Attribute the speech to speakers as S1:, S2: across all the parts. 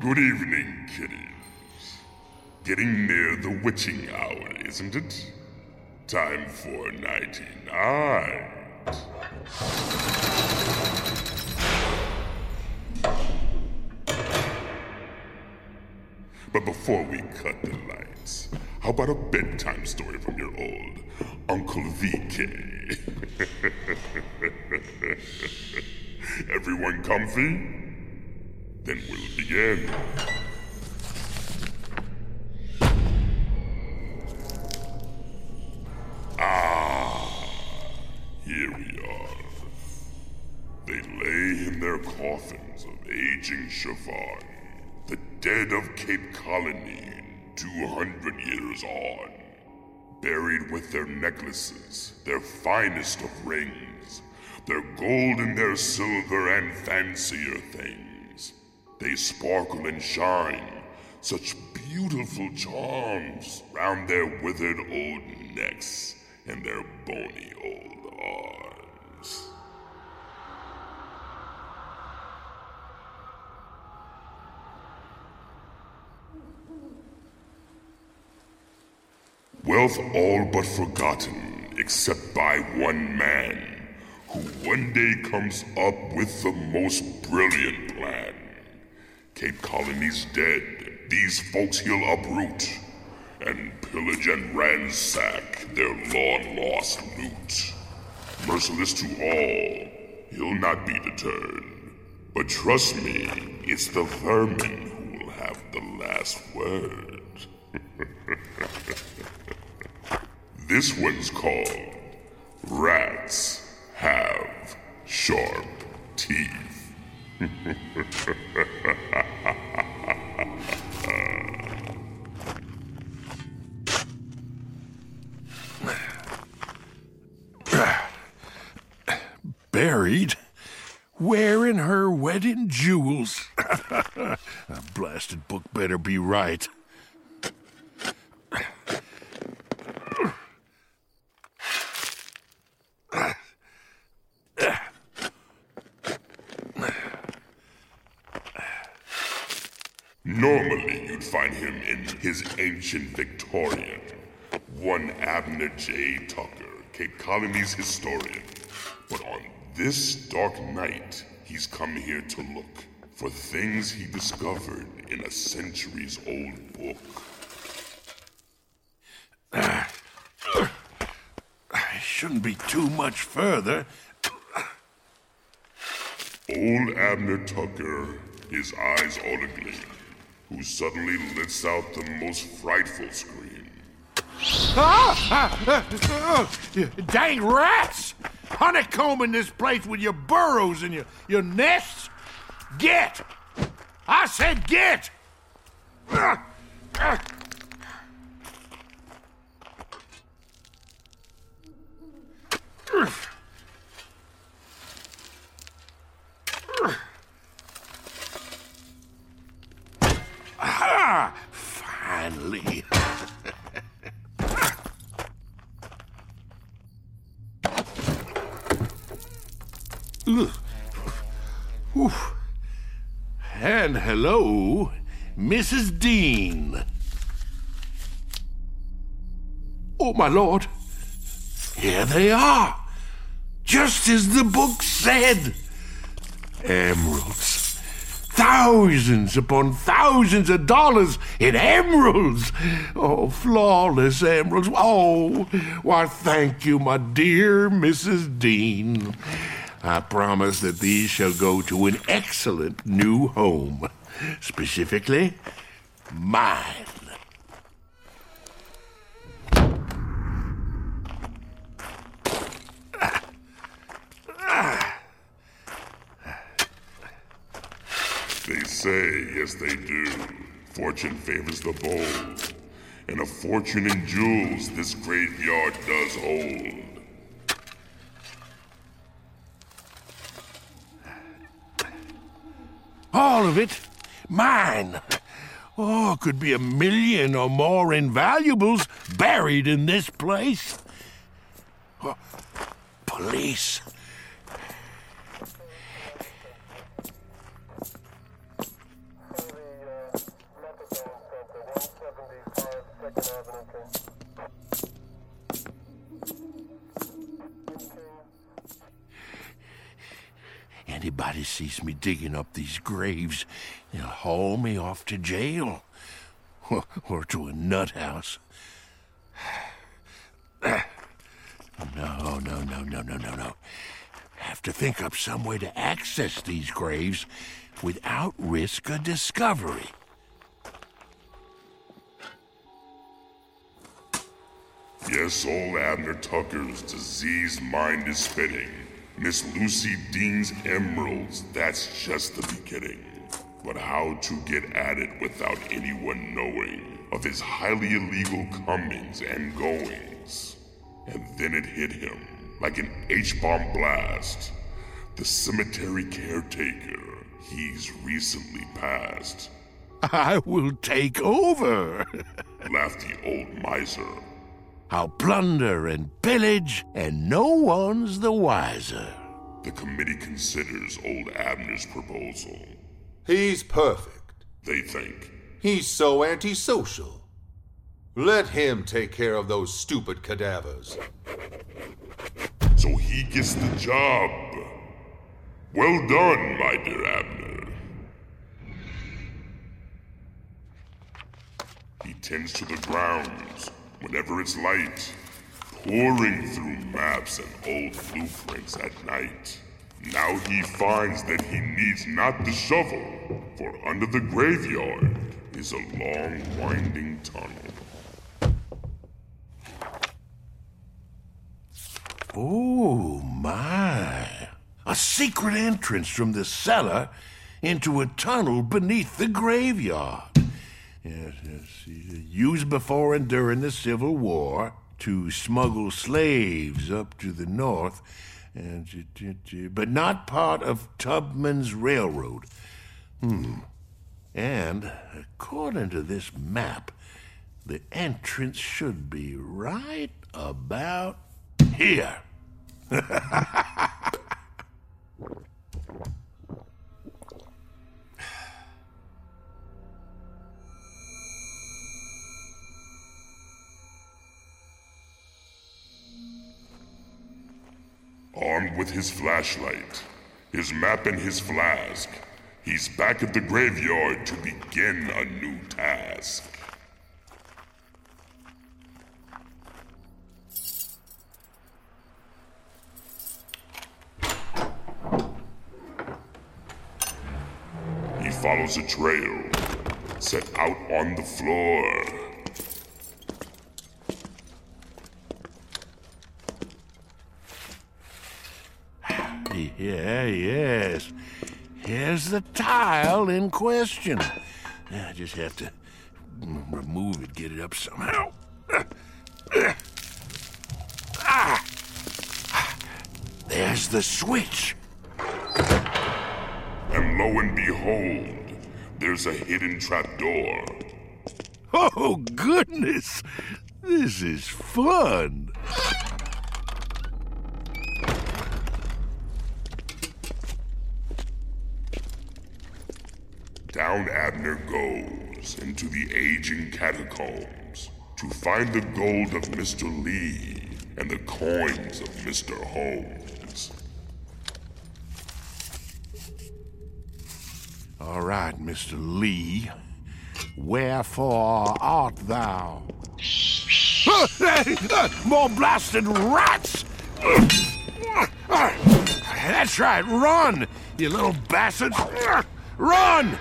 S1: Good evening, kiddies. Getting near the witching hour, isn't it? Time for nighty-night. But before we cut the lights, how about a bedtime story from your old Uncle VK? Everyone comfy? Then we'll begin. Here we are. They lay in their coffins of aging chiffon, the dead of Cape Colony, 200 years on, buried with their necklaces, their finest of rings, their gold and their silver and fancier things. They sparkle and shine, such beautiful charms round their withered old necks and their bony old arms. Wealth all but forgotten, except by one man, who one day comes up with the most brilliant plan. Cape Colony's dead. These folks he'll uproot and pillage and ransack their long-lost loot. Merciless to all, he'll not be deterred. But trust me, it's the vermin who will have the last word. This one's called Rats Have Sharp Teeth.
S2: Buried? Wearing her wedding jewels. A blasted book better be right.
S1: Normally, you'd find him in his ancient Victorian. One Abner J. Tucker, Cape Colony's historian. But on this dark night, he's come here to look for things he discovered in a centuries-old book.
S2: I shouldn't be too much further.
S1: Old Abner Tucker, his eyes all agleam, who suddenly lets out the most frightful scream.
S2: Dang rats! Honeycombing this place with your burrows and your nests? Get! I said get! Ah! Finally. And hello, Mrs. Dean. Oh, my lord. Here they are. Just as the book said. Emeralds. Thousands upon thousands of dollars in emeralds. Oh, flawless emeralds. Oh, why, thank you, my dear Mrs. Dean. I promise that these shall go to an excellent new home. Specifically, mine.
S1: They say, yes they do, fortune favors the bold, and a fortune in jewels this graveyard does hold.
S2: All of it, mine. Oh, could be 1 million or more in valuables buried in this place. Oh, police. Anybody sees me digging up these graves, they'll haul me off to jail. Or to a nut house. No. Have to think up some way to access these graves without risk of discovery.
S1: Yes, old Abner Tucker's diseased mind is spinning. Miss Lucy Dean's emeralds, that's just the beginning. But how to get at it without anyone knowing of his highly illegal comings and goings? And then it hit him like an H-bomb blast. The cemetery caretaker, he's recently passed.
S2: I will take over.
S1: Laughed the old miser.
S2: I'll plunder and pillage, and no one's the wiser.
S1: The committee considers old Abner's proposal.
S3: He's perfect.
S1: They think.
S3: He's so antisocial. Let him take care of those stupid cadavers.
S1: So he gets the job. Well done, my dear Abner. He tends to the grounds whenever it's light, pouring through maps and old blueprints at night. Now he finds that he needs not the shovel, for under the graveyard is a long, winding tunnel.
S2: Oh, my. A secret entrance from the cellar into a tunnel beneath the graveyard. Yes. Used before and during the Civil War to smuggle slaves up to the north, but not part of Tubman's Railroad. And according to this map, the entrance should be right about here.
S1: Armed with his flashlight, his map and his flask, he's back at the graveyard to begin a new task. He follows a trail, set out on the floor.
S2: Yes. Here's the tile in question. I just have to remove it, get it up somehow. There's the switch.
S1: And lo and behold, there's a hidden trapdoor.
S2: Oh, goodness! This is fun!
S1: Down Abner goes into the aging catacombs to find the gold of Mr. Lee and the coins of Mr. Holmes.
S2: All right, Mr. Lee. Wherefore art thou? More blasted rats! That's right, run, you little bastards! Run!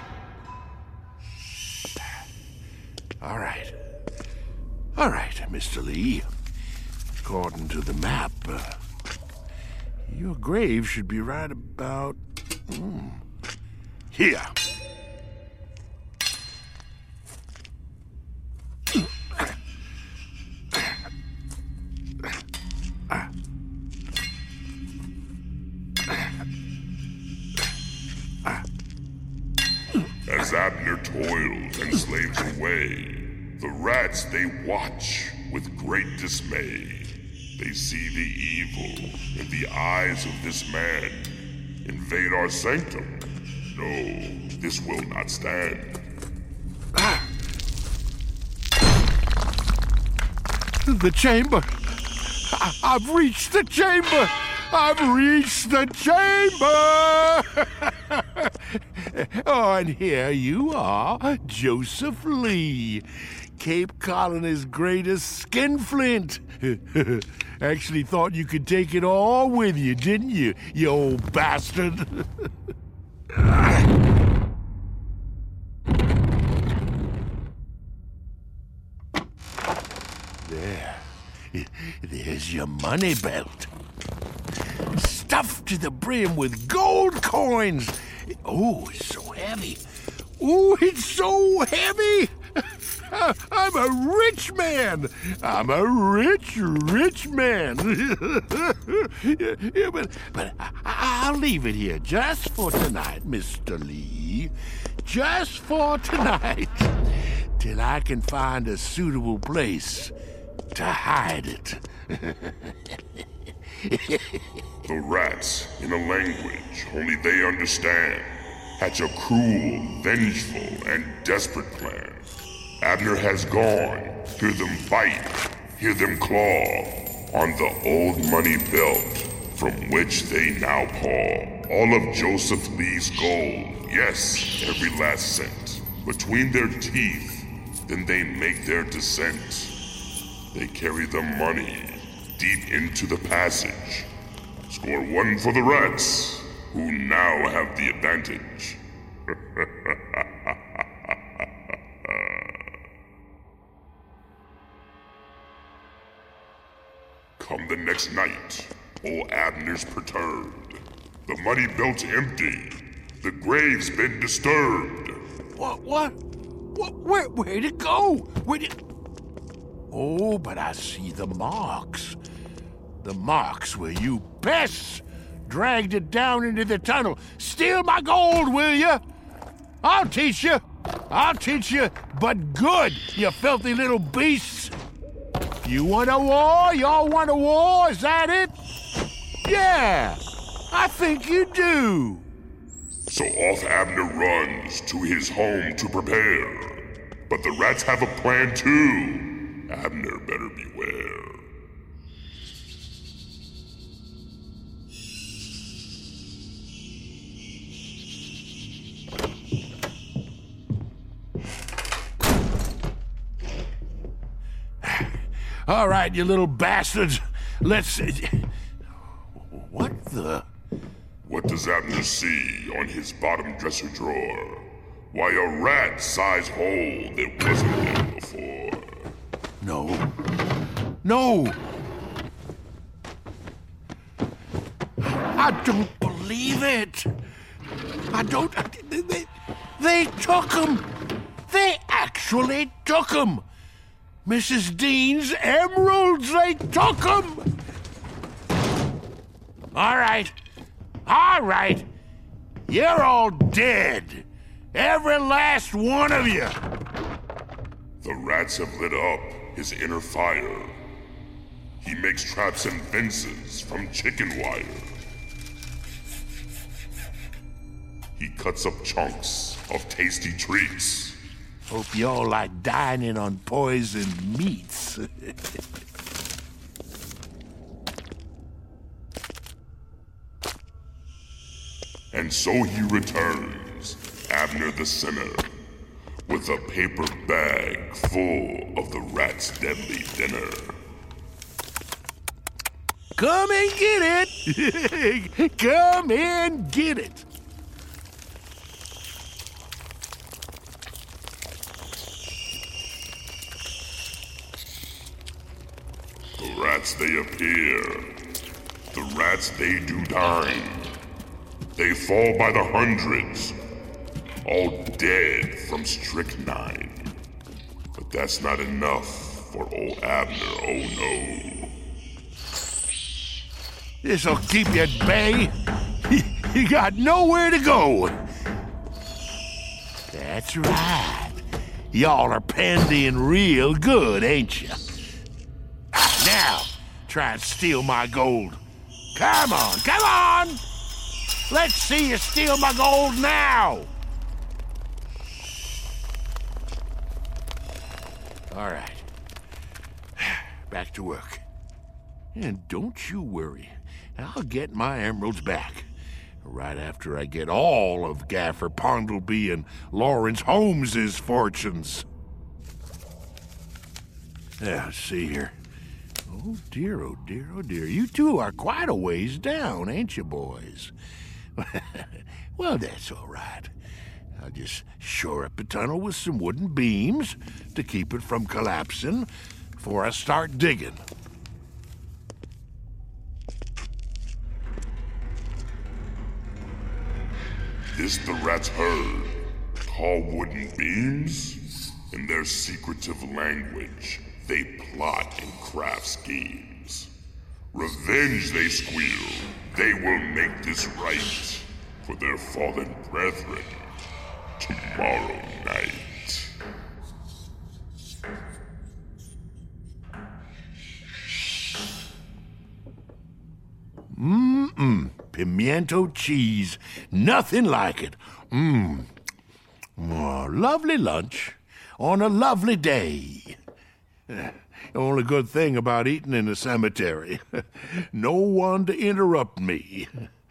S2: All right, Mr. Lee. According to the map, your grave should be right about here.
S1: As Abner toils and slaves away, the rats, they watch with great dismay. They see the evil in the eyes of this man. Invade our sanctum. No, this will not stand.
S2: The chamber. I've reached the chamber. I've reached the chamber! Oh, and here you are, Joseph Lee, Cape Colony's greatest skinflint. Actually thought you could take it all with you, didn't you, you old bastard? There's your money belt. Stuffed to the brim with gold coins. Oh, it's so heavy. Oh, it's so heavy. I'm a rich man. I'm a rich man. Yeah, but I'll leave it here just for tonight, Mr. Lee. Just for tonight. Till I can find a suitable place to hide it.
S1: The rats, in a language only they understand, hatch a cruel, vengeful, and desperate plan. Abner has gone. Hear them fight, hear them claw on the old money belt from which they now paw. All of Joseph Lee's gold, yes, every last cent, between their teeth, then they make their descent. They carry the money deep into the passage. Score one for the rats, who now have the advantage. Come the next night, old Abner's perturbed. The money belt's empty. The grave's been disturbed.
S2: What? Where'd it go? Oh, but I see the marks. The marks where you pests dragged it down into the tunnel. Steal my gold, will you? I'll teach you. But good, you filthy little beasts. You want a war? Y'all want a war? Is that it? Yeah, I think you do.
S1: So off Abner runs to his home to prepare. But the rats have a plan too. Abner better beware.
S2: All right, you little bastards. Let's... What the...
S1: What does Abner see on his bottom dresser drawer? Why, a rat-sized hole that wasn't there before.
S2: No! I don't believe it! They took him! They actually took him! Mrs. Dean's emeralds, they took him! All right. You're all dead. Every last one of you.
S1: The rats have lit up his inner fire. He makes traps and fences from chicken wire. He cuts up chunks of tasty treats.
S2: Hope y'all like dining on poisoned meats.
S1: And so he returns, Abner the Sinner, with a paper bag full of the rat's deadly dinner.
S2: Come and get it! Come and get it!
S1: The rats they appear, the rats they do dine. They fall by the hundreds, all dead from strychnine. But that's not enough for old Abner, oh no.
S2: This'll keep you at bay. You got nowhere to go. That's right. Y'all are pandying real good, ain't you? Now, try and steal my gold. Come on! Let's see you steal my gold now! All right. Back to work. And don't you worry. I'll get my emeralds back. Right after I get all of Gaffer Pondleby and Lawrence Holmes's fortunes. Yeah, see here. Oh dear, oh dear, oh dear. You two are quite a ways down, ain't you, boys? Well, that's all right. I'll just shore up the tunnel with some wooden beams to keep it from collapsing before I start digging.
S1: This the rats heard. Tall wooden beams? In their secretive language, they plot and craft schemes. Revenge they squeal. They will make this right for their fallen brethren tomorrow night.
S2: Pimiento cheese. Nothing like it. Oh, lovely lunch on a lovely day. Only good thing about eating in a cemetery. No one to interrupt me.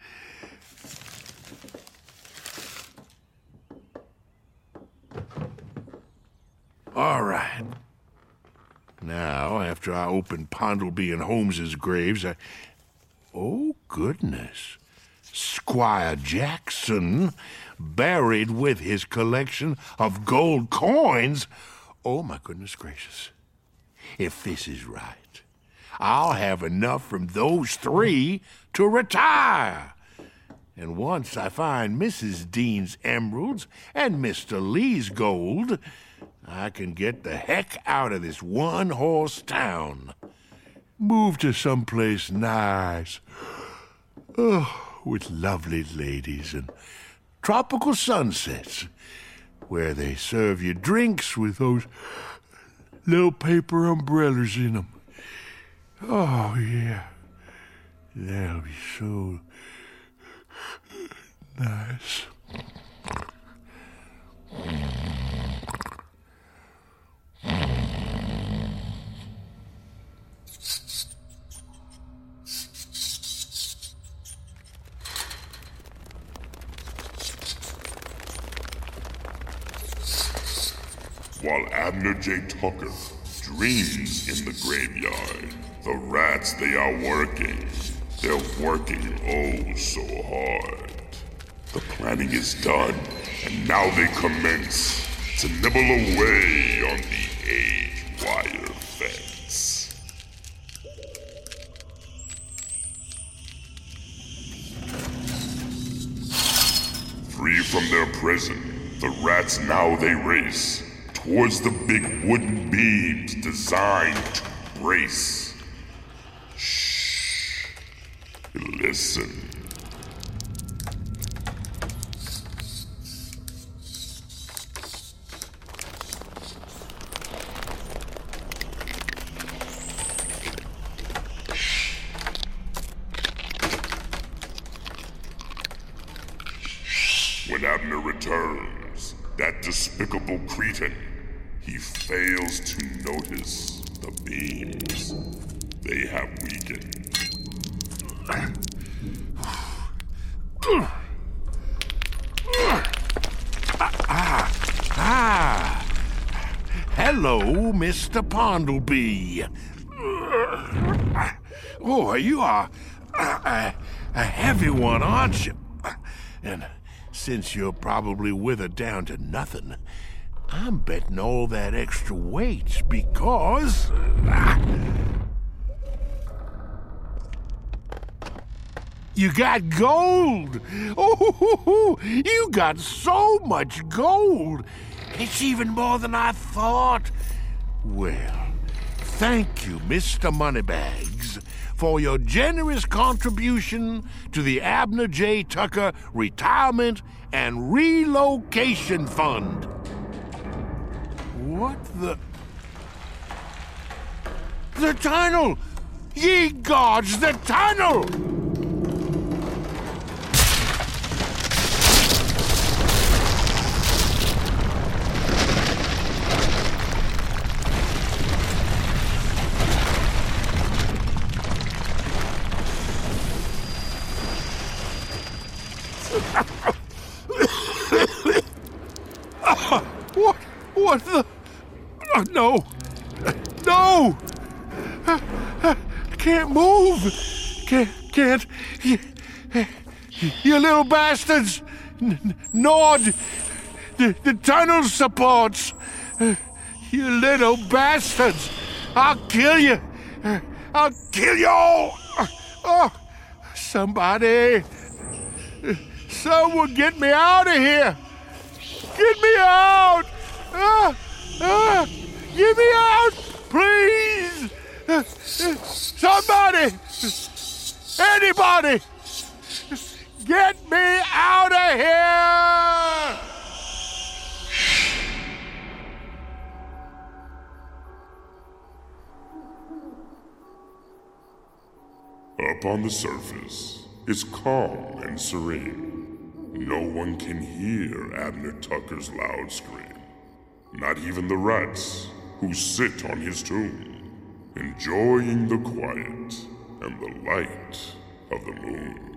S2: All right. Now, after I open Pondleby and Holmes's graves, oh, goodness. Squire Jackson, buried with his collection of gold coins. Oh, my goodness gracious. If this is right, I'll have enough from those three to retire. And once I find Mrs. Dean's emeralds and Mr. Lee's gold, I can get the heck out of this one-horse town. Move to someplace nice. Oh, with lovely ladies and tropical sunsets, where they serve you drinks with those little paper umbrellas in them. Oh, yeah. That'll be so nice.
S1: While Abner J. Tucker dreams in the graveyard, the rats, they are working. They're working oh so hard. The planning is done, and now they commence to nibble away on the age wire fence. Free from their prison, the rats now they race towards the big wooden beams designed to brace. Shh. Listen. When Abner returns, that despicable cretin, he fails to notice the beams. They have weakened.
S2: Hello, Mr. Pondleby. Oh, you are a heavy one, aren't you? And since you're probably withered down to nothing, I'm betting all that extra weight's because... You got gold! Oh, you got so much gold! It's even more than I thought. Well, thank you, Mr. Moneybags, for your generous contribution to the Abner J. Tucker Retirement and Relocation Fund. What the... The tunnel! Ye gods, the tunnel! What the? Oh, no! No! I can't move! Can't. You little bastards! Nord! The tunnel supports! You little bastards! I'll kill you! I'll kill you all! Oh, somebody! Someone get me out of here! Get me out! Get me out! Please! Somebody! Anybody! Get me out of here!
S1: Up on the surface, it's calm and serene. No one can hear Abner Tucker's loud scream. Not even the rats who sit on his tomb, enjoying the quiet and the light of the moon.